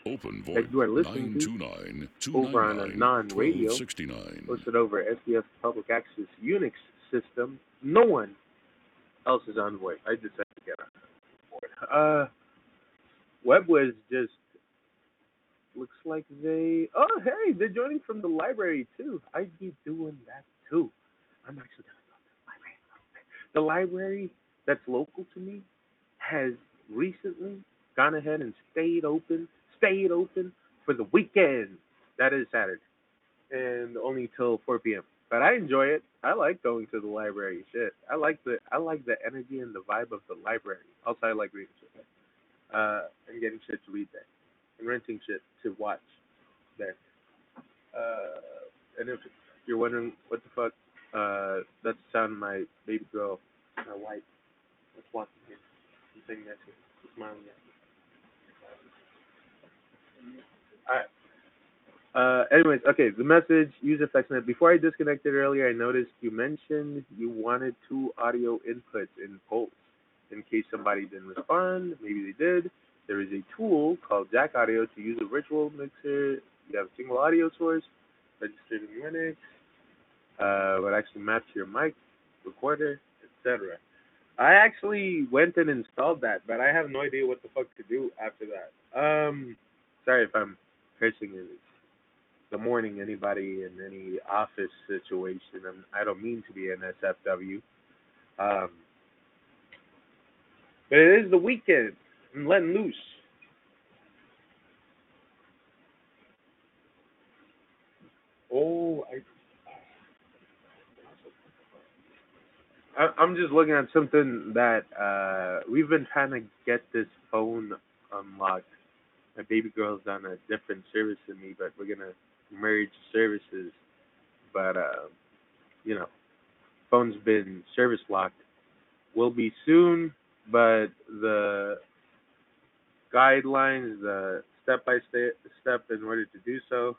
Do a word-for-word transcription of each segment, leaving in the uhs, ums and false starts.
Open that VoIP you are listening nine to two nine, two over nine on nine, Anon one two Radio, six nine. hosted over S D F Public Access Unix system. No one else is on VoIP. I decided to get on board. Uh, WebWiz just looks like they. Oh, hey, they're joining from the library too. I'd be doing that too. I'm actually gonna go to the library. The library that's local to me has recently gone ahead and stayed open, stayed open for the weekend. That is Saturday, and only till four p m. But I enjoy it. I like going to the library. Shit, I like the I like the energy and the vibe of the library. Also, I like reading shit, uh, and getting shit to read there, and renting shit to watch there. Uh, and if you're wondering what the fuck, uh, that's the sound of my baby girl, my wife, that's walking here. I'm sitting next to her, she's smiling at me. Alright. Uh, anyways, okay, the message, user FlexNet. Before I disconnected earlier, I noticed you mentioned you wanted two audio inputs in polls. In case somebody didn't respond, maybe they did. There is a tool called Jack Audio to use a virtual mixer. You have a single audio source, registered in Linux, uh, what actually maps your mic, recorder, et cetera. I actually went and installed that, but I have no idea what the fuck to do after that. Um, sorry if I'm cursing in the morning anybody in any office situation. I'm, I don't mean to be an S F W. Um, but it is the weekend. I'm letting loose. Oh, I, I I'm just looking at something that uh we've been trying to get this phone unlocked. My baby girl's on a different service than me, but we're gonna merge services. But uh, you know, phone's been service locked. Will be soon, but the guidelines, the step by step in order to do so,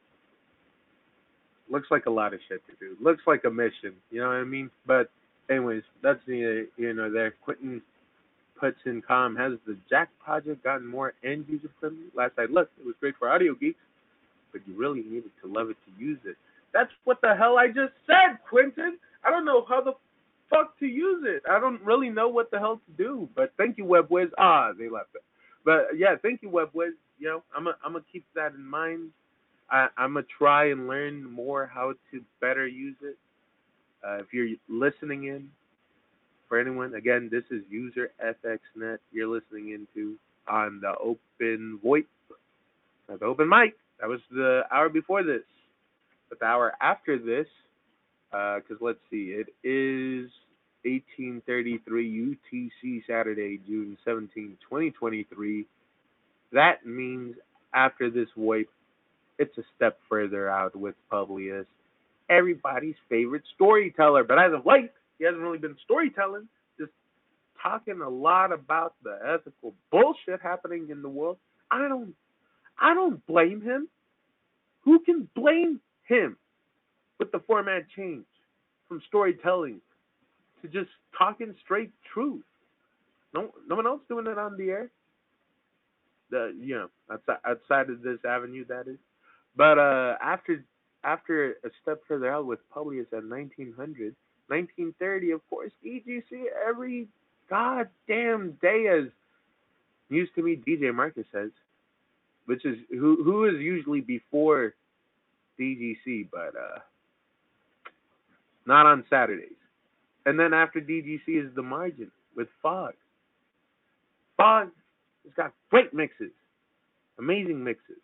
looks like a lot of shit to do. Looks like a mission, you know what I mean? But anyways, that's the you know there. Quentin puts in com, has the Jack project gotten more end user friendly? Last I looked, it was great for audio geeks, but you really needed to love it to use it. That's what the hell I just said, Quentin. I don't know how the fuck to use it. I don't really know what the hell to do. But thank you, WebWiz. Ah, they left it. But yeah, thank you, WebWiz. You know, I'm gonna I'm gonna keep that in mind. I, I'm gonna try and learn more how to better use it. Uh, if you're listening in, for anyone, again, this is user F X Net. You're listening into on the open VoIP, not the open mic. That was the hour before this. But the hour after this, because uh, let's see, it is eighteen thirty-three U T C Saturday, June seventeenth, twenty twenty-three. That means after this VoIP, it's a step further out with Publius, everybody's favorite storyteller. But as of late, he hasn't really been storytelling, just talking a lot about the ethical bullshit happening in the world. I don't, I don't blame him. Who can blame him with the format change from storytelling to just talking straight truth? No, no one else doing it on the air. The you know outside outside of this avenue, that is. But uh, after after a step further out with Publius at nineteen hundred, nineteen thirty, of course, D G C every goddamn day, as news to me D J Marcus says, which is who who is usually before D G C, but uh, not on Saturdays. And then after D G C is the Margin with Fog. Fog has got great mixes, amazing mixes.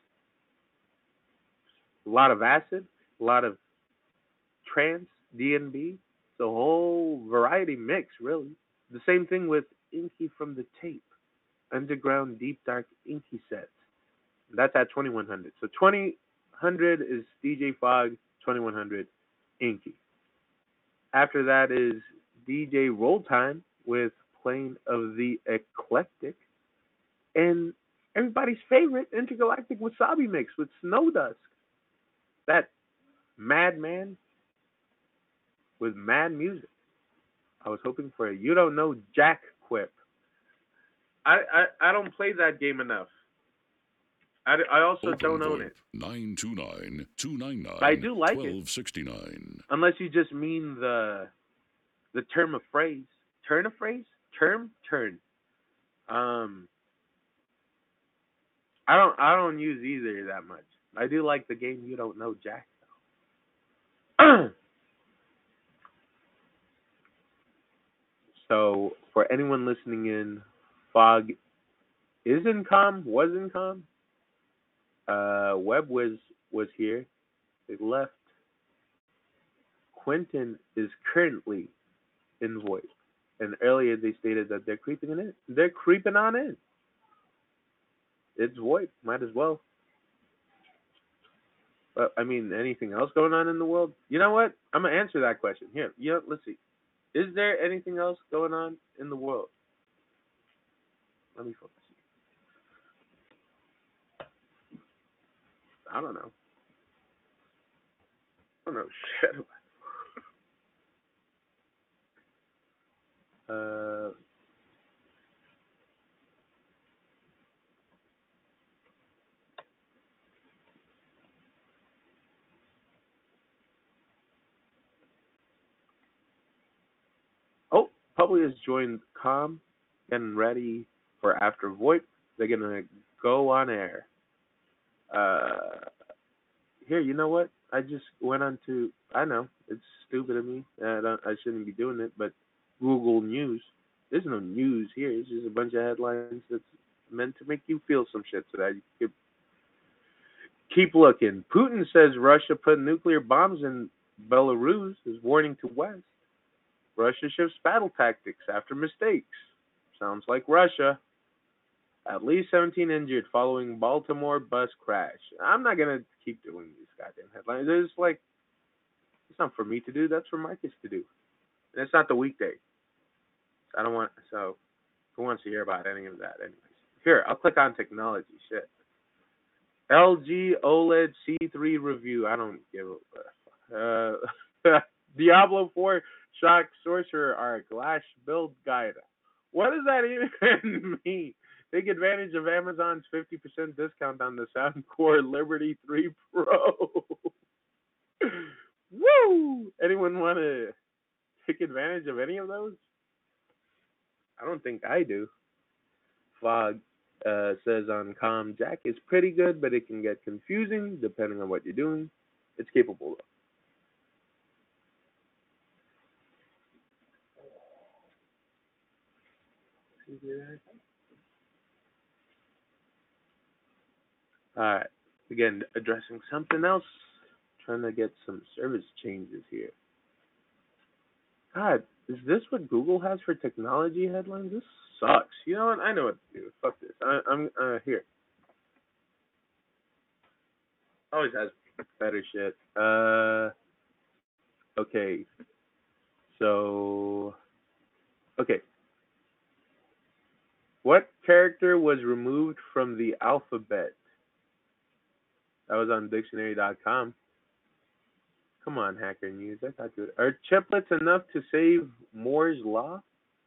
A lot of acid, a lot of trance, D and B. It's a whole variety mix, really. The same thing with Inky from the Tape, underground deep dark Inky sets. That's at twenty-one hundred. So twenty hundred is D J Fog, twenty-one hundred Inky. After that is D J Roll Time with Plane of the Eclectic, and everybody's favorite Intergalactic Wasabi mix with Snow Dusk. That Madman with mad music. I was hoping for a you don't know Jack quip. I, I, I don't play that game enough. I, I also Open don't own VoIP it. nine two nine, two nine But I nine, do like it, one two six nine. unless you just mean the the term of phrase. Turn of phrase? Term? Turn. Um, I don't I don't use either that much. I do like the game You Don't Know Jack. So for anyone listening in, Fog is in com, was in com. Uh, Webb was was here. They left. Quentin is currently in voice, and earlier they stated that they're creeping in it. They're creeping on in. It's void. Might as well. But I mean, anything else going on in the world? You know what? I'm gonna answer that question here. Yeah, let's see. Is there anything else going on in the world? Let me focus. I don't know. I don't know shit about. Uh, oh, Publius joined Com, getting ready for After Void. They're gonna go on air. Uh, here, you know what? I just went on to. I know it's stupid of me. I don't. I shouldn't be doing it, but Google News. There's no news here. It's just a bunch of headlines that's meant to make you feel some shit so that you can keep looking. Putin says Russia put nuclear bombs in Belarus is warning to West. Russia shifts battle tactics after mistakes. Sounds like Russia. At least seventeen injured following Baltimore bus crash. I'm not gonna keep doing these goddamn headlines. It's like it's not for me to do. That's for Marcus to do, and it's not the weekday. I don't want. So who wants to hear about any of that, anyways? Here, I'll click on technology. Shit. L G OLED C three review. I don't give a. Uh, Diablo four Shock Sorcerer Arc Lash Build Guide. What does that even mean? Take advantage of Amazon's fifty percent discount on the Soundcore Liberty three Pro. Woo! Anyone want to take advantage of any of those? I don't think I do. Fog uh, says on Com, Jack is pretty good, but it can get confusing depending on what you're doing. It's capable though. All right. Again, addressing something else. Trying to get some service changes here. God, is this what Google has for technology headlines? This sucks. You know what? I know what to do. Fuck this. I, I'm uh, here. Always has better shit. Uh, okay. So, okay. What character was removed from the alphabet? That was on dictionary dot com. Come on, Hacker News. I thought you would. Are triplets enough to save Moore's Law?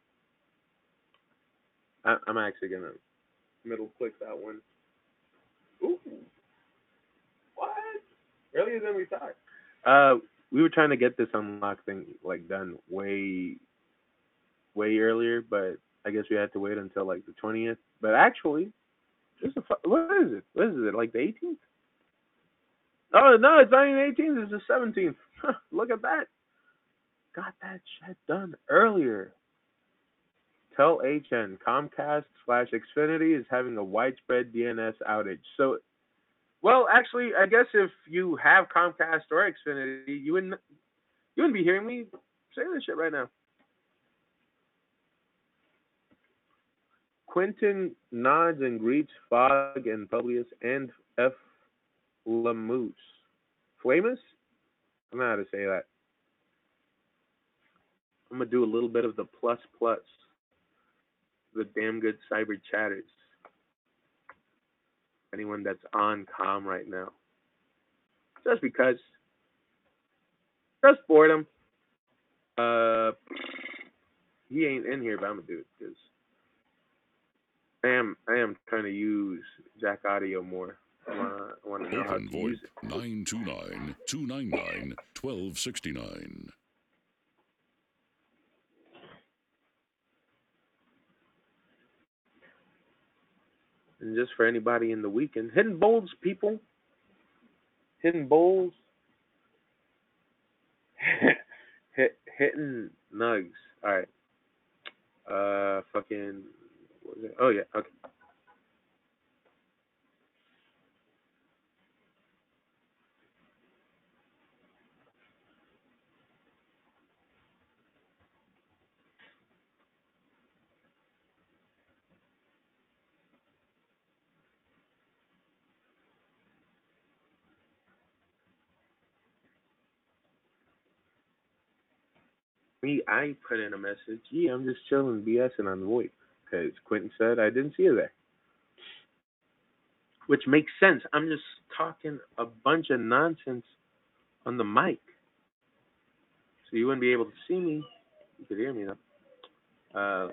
I, I'm actually going to middle click that one. Ooh. What? Earlier than we thought. Uh, we were trying to get this unlock thing like done way, way earlier, but I guess we had to wait until like the twentieth. But actually, this is a, what is it? What is it? Like the eighteenth? Oh no, it's not even eighteenth. It's the seventeenth. Look at that. Got that shit done earlier. Tell H N Comcast slash Xfinity is having a widespread D N S outage. So, well, actually, I guess if you have Comcast or Xfinity, you wouldn't you wouldn't be hearing me say this shit right now. Quentin nods and greets Fog and Publius and F. Lamoose. Flamus? I don't know how to say that. I'm gonna do a little bit of the plus plus. The damn good cyber chatters. Anyone that's on com right now. Just because. Just boredom. Uh, he ain't in here, but I'm gonna do it because I am I am trying to use Jack Audio more. I want to know how Open to use VoIP it. nine two nine, two nine nine, one two six nine. And just for anybody in the weekend, hitting bowls, people, hitting bowls, hit hitting nugs. All right. Uh, fucking. What was it? Oh yeah. Okay. Me, I put in a message. Yeah, I'm just chilling, BSing on the VoIP because Quentin said I didn't see you there, which makes sense. I'm just talking a bunch of nonsense on the mic, so you wouldn't be able to see me. You could hear me though. Uh,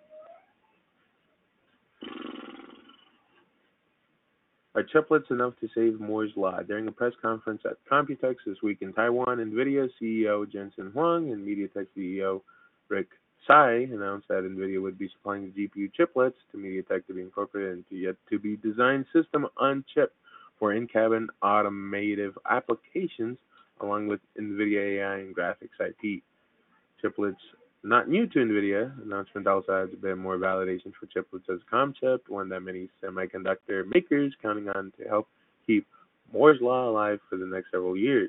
Are chiplets enough to save Moore's Law? During a press conference at Computex this week in Taiwan, NVIDIA C E O Jensen Huang and MediaTek C E O Rick Tsai announced that NVIDIA would be supplying the G P U chiplets to MediaTek to be incorporated into yet-to-be-designed system-on-chip for in-cabin automotive applications, along with NVIDIA A I and graphics I P. Chiplets not new to NVIDIA. Announcement also adds a bit more validation for chiplets as a concept, one that many semiconductor makers counting on to help keep Moore's Law alive for the next several years.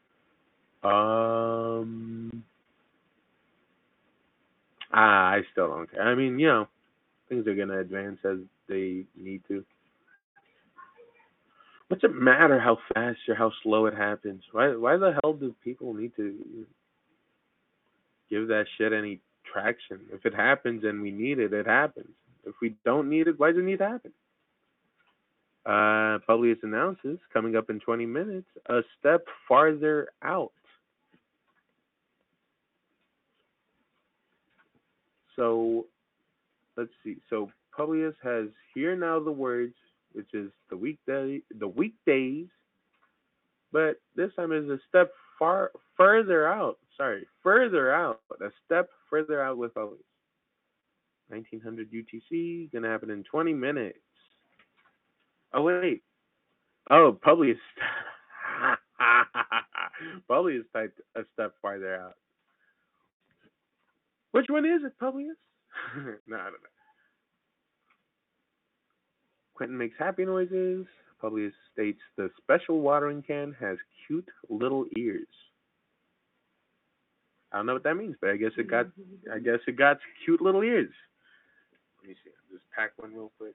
Um, ah, I still don't care. I mean, you know, things are gonna advance as they need to. What's it matter how fast or how slow it happens? Why, why the hell do people need to give that shit any traction? If it happens and we need it, it happens. If we don't need it, why does it need to happen? Uh, Publius announces, coming up in twenty minutes, a step farther out. So, let's see. So, Publius has Hear Now the Words, which is the weekday, the weekdays, but this time is a step far further out. Sorry, further out. A step further out with Publius. nineteen hundred U T C, gonna happen in twenty minutes. Oh wait. Oh, Publius. Publius typed a step farther out. Which one is it, Publius? No, I don't know. Quentin makes happy noises. Publius states the special watering can has cute little ears. I don't know what that means, but I guess it got. I guess it got cute little ears. Let me see. I'll just pack one real quick.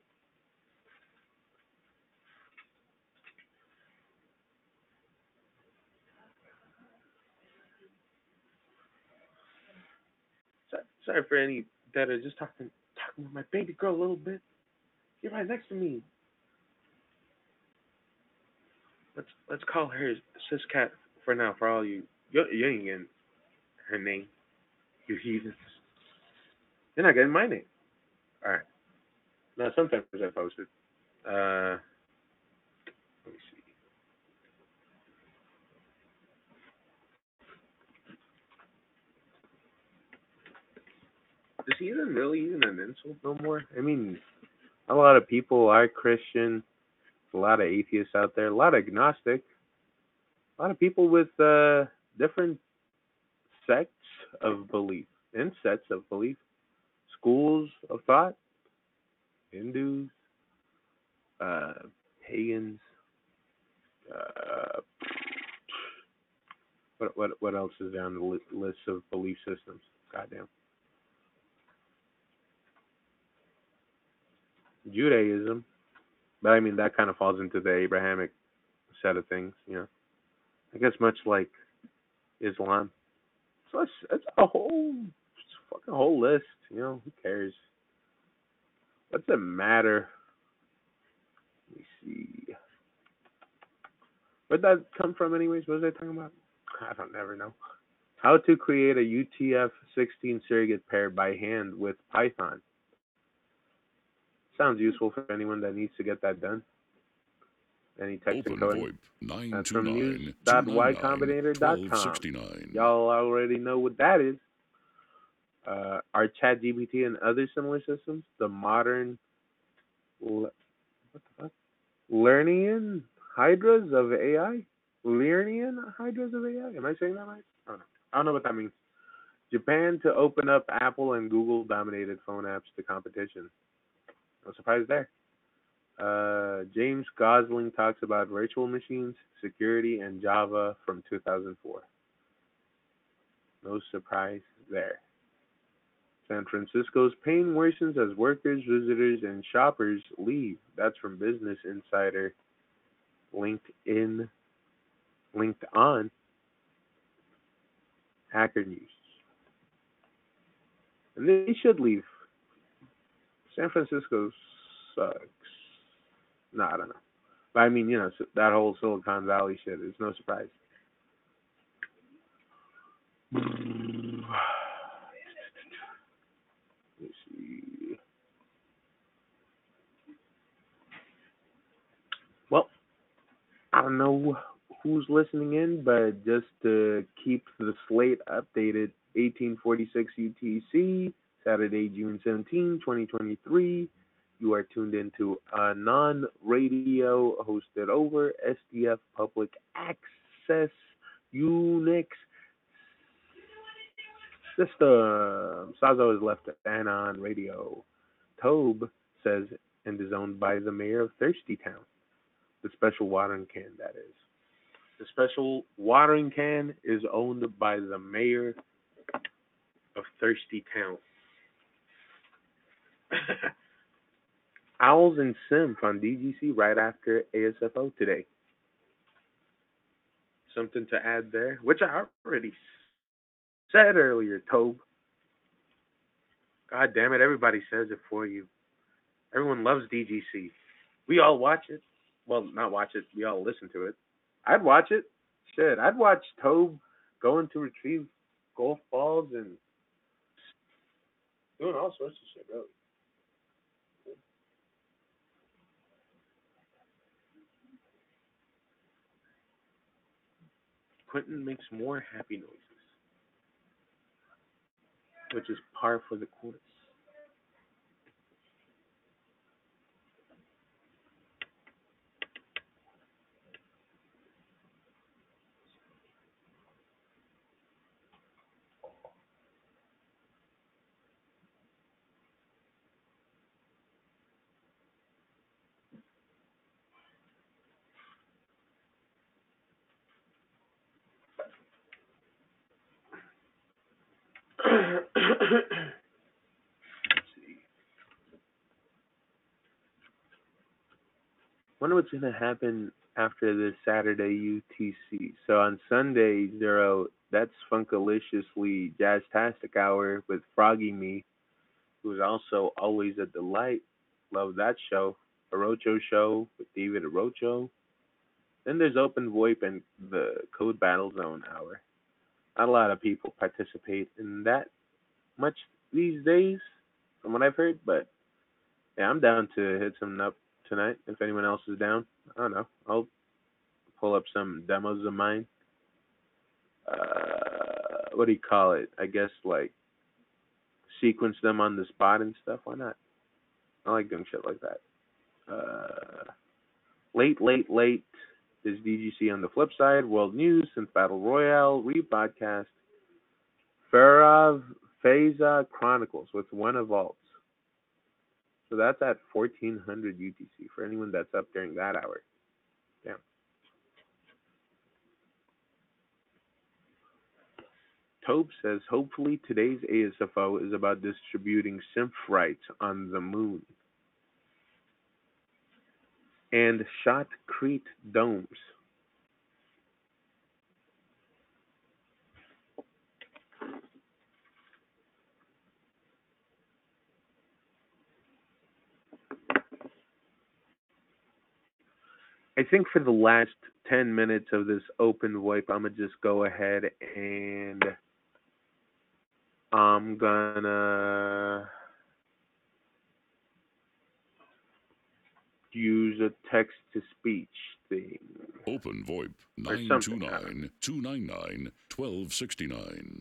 Sorry, sorry for any that are just talking talking with my baby girl a little bit. Get right next to me. Let's let's call her Sis Cat for now. For all you you, you ain't getting her name. You heathens. You're not getting my name. All right. No, sometimes I post it. Uh, let me see. Is heathen really even an insult no more? I mean, a lot of people are Christian. A lot of atheists out there. A lot of agnostic. A lot of people with uh, different sects of belief and sets of belief, schools of thought, Hindus, uh, pagans. Uh, what what what else is there on the li- list of belief systems? Goddamn. Judaism, but I mean that kind of falls into the Abrahamic set of things, you know. I guess much like Islam. So it's it's a whole it's a fucking whole list, you know. Who cares? What's it matter? Let me see. Where'd that come from, anyways? What was I talking about? I don't never know. How to create a U T F sixteen surrogate pair by hand with Python. Sounds useful for anyone that needs to get that done. Any texting Open Cody? VoIP nine That's two from nine two nine nine news.ycombinator dot twelve com. sixty nine. Y'all already know what that is. Uh, are ChatGPT and other similar systems the modern what the fuck? Lernian hydras of A I? Lernian hydras of A I? Am I saying that right? I don't know. I don't know what that means. Japan to open up Apple and Google dominated phone apps to competition. No surprise there. Uh, James Gosling talks about virtual machines, security, and Java from two thousand four. No surprise there. San Francisco's pain worsens as workers, visitors, and shoppers leave. That's from Business Insider. LinkedIn, linked on Hacker News. And they should leave. San Francisco sucks. No, I don't know. But I mean, you know, that whole Silicon Valley shit is no surprise. Let's see. Well, I don't know who's listening in, but just to keep the slate updated, eighteen forty-six U T C, Saturday, June seventeenth, twenty twenty-three. You are tuned into a non-radio hosted over S D F Public Access Unix System. Sazo is left and on radio. Tobe says and is owned by the mayor of Thirsty Town. The special watering can, that is. The special watering can is owned by the mayor of Thirsty Town. Owls and Simp on D G C right after A S F O today. Something to add there, which I already said earlier, Tobe. God damn it, everybody says it for you. Everyone loves D G C. We all watch it. Well, not watch it. We all listen to it. I'd watch it. Shit, I'd watch Tobe going to retrieve golf balls and doing all sorts of shit, really. Quentin makes more happy noises, which is par for the course. Wonder what's gonna happen after this Saturday U T C. So on Sunday, Zero, that's Funkaliciously Jazztastic Hour with Froggy Me, who's also always a delight. Love that show. Arocho Show with David Arocho. Then there's Open VoIP and the Code Battle Zone Hour. Not a lot of people participate in that much these days, from what I've heard, but yeah, I'm down to hit something up tonight. If anyone else is down, I don't know. I'll pull up some demos of mine. Uh, what do you call it? I guess like sequence them on the spot and stuff. Why not? I like doing shit like that. Uh, late, late, late is D G C on the flip side. World News, Synth Battle Royale, rebroadcast. Farav Feza Chronicles with One of Vaults. So that's at fourteen hundred U T C for anyone that's up during that hour. Damn. Tobe says, hopefully today's A S F O is about distributing synth rights on the moon. And shotcrete domes. I think for the last ten minutes of this open VoIP, I'm going to just go ahead and I'm going to use a text to speech thing Open VoIP or nine two something. I don't know. nine, two nine nine, one two six nine.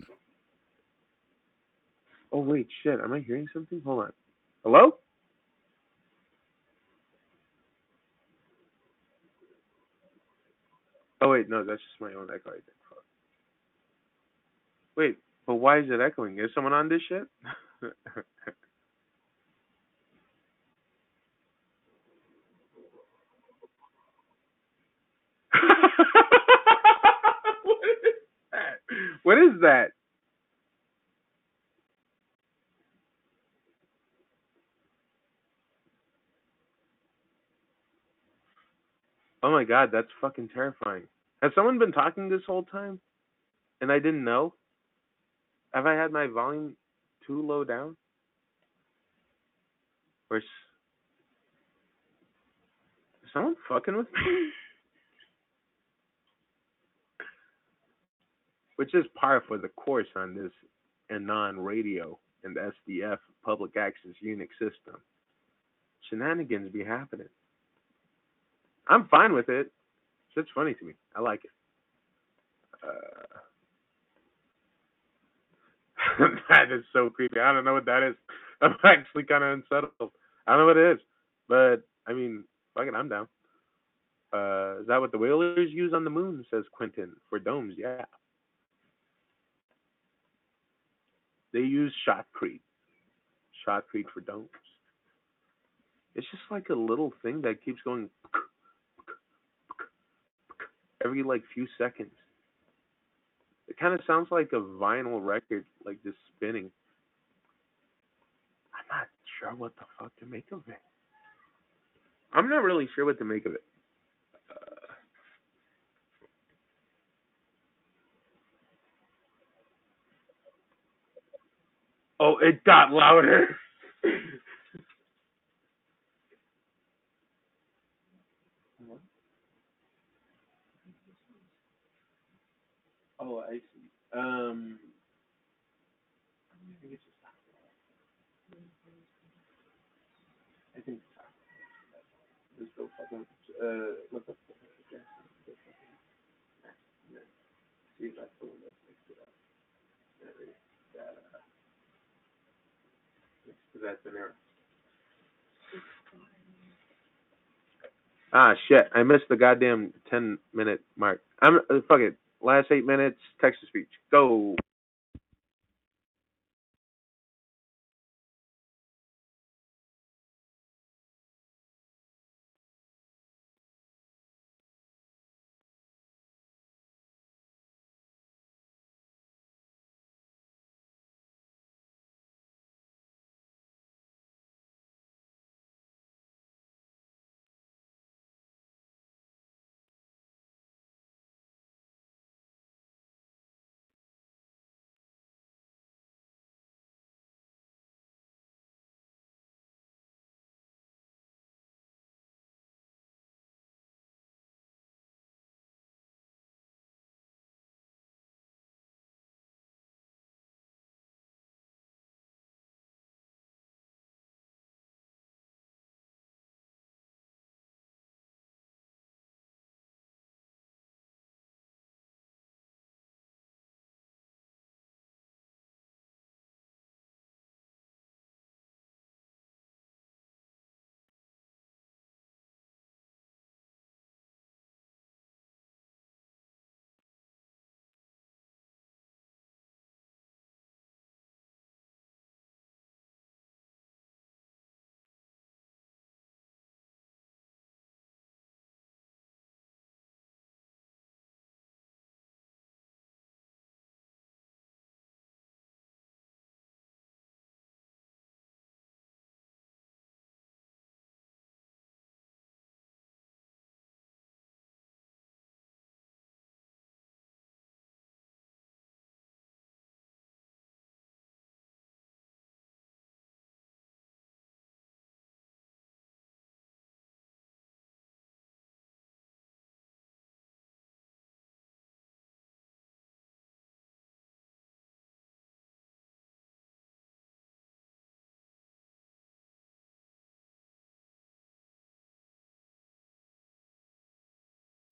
Oh wait, shit. Am I hearing something? Hold on. Hello? Oh wait, no, that's just my own echo. I think. Fuck. Wait, but why is it echoing? Is someone on this shit? What is that? What is that? Oh my god, that's fucking terrifying. Has someone been talking this whole time and I didn't know? Have I had my volume too low down? Or is is someone fucking with me? Which is par for the course on this Anon radio and S D F public access Unix system. Shenanigans be happening. I'm fine with it. Shit's funny to me. I like it. Uh, that is so creepy. I don't know what that is. I'm actually kind of unsettled. I don't know what it is, but I mean, fuck it, I'm down. Uh, is that what the whalers use on the moon? Says Quentin for domes. Yeah, they use shotcrete. Shotcrete for domes. It's just like a little thing that keeps going every like few seconds. It kind of sounds like a vinyl record, like just spinning. I'm not sure what the fuck to make of it. I'm not really sure what to make of it. Uh, oh, it got louder. Oh, I see. Um, I think it's just. I think it's so fucking. Uh, what the fuck? See if that's the one that makes it up. That, uh, that's an error. Ah, shit. I missed the goddamn ten minute mark. I'm, uh, fuck it. Last eight minutes, text to speech. Go.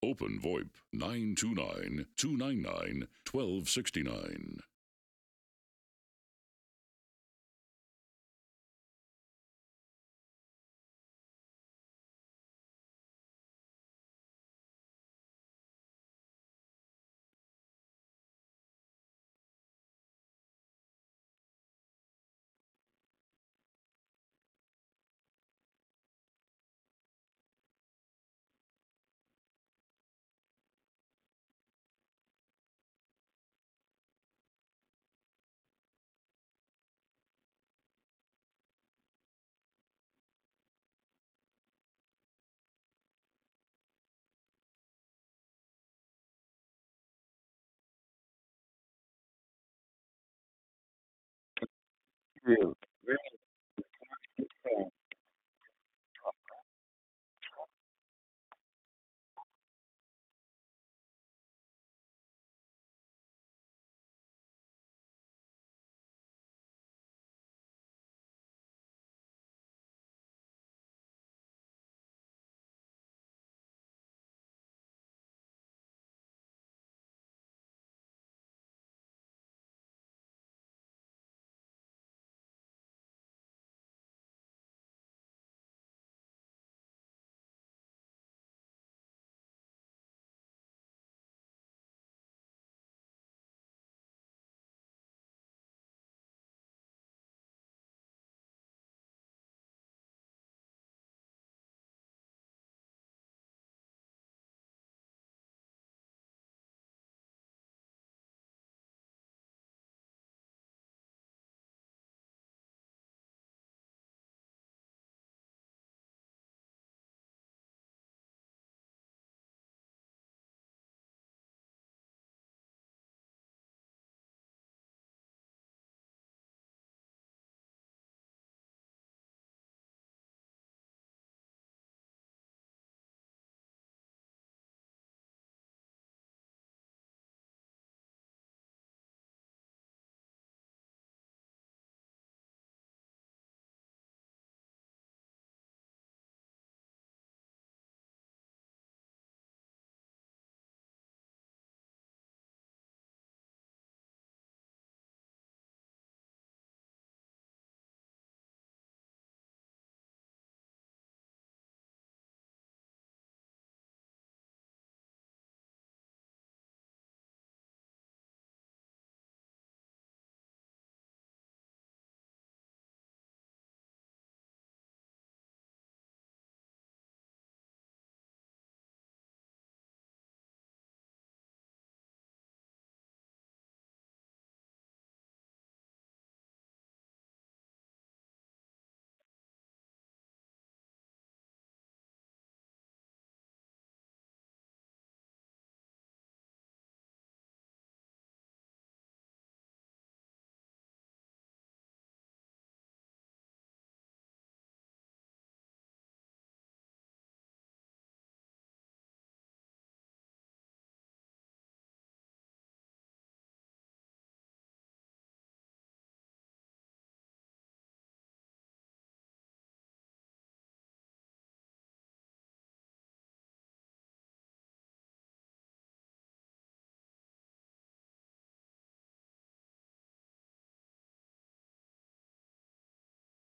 Open VoIP nine two nine, two nine nine, one two six nine. Real, very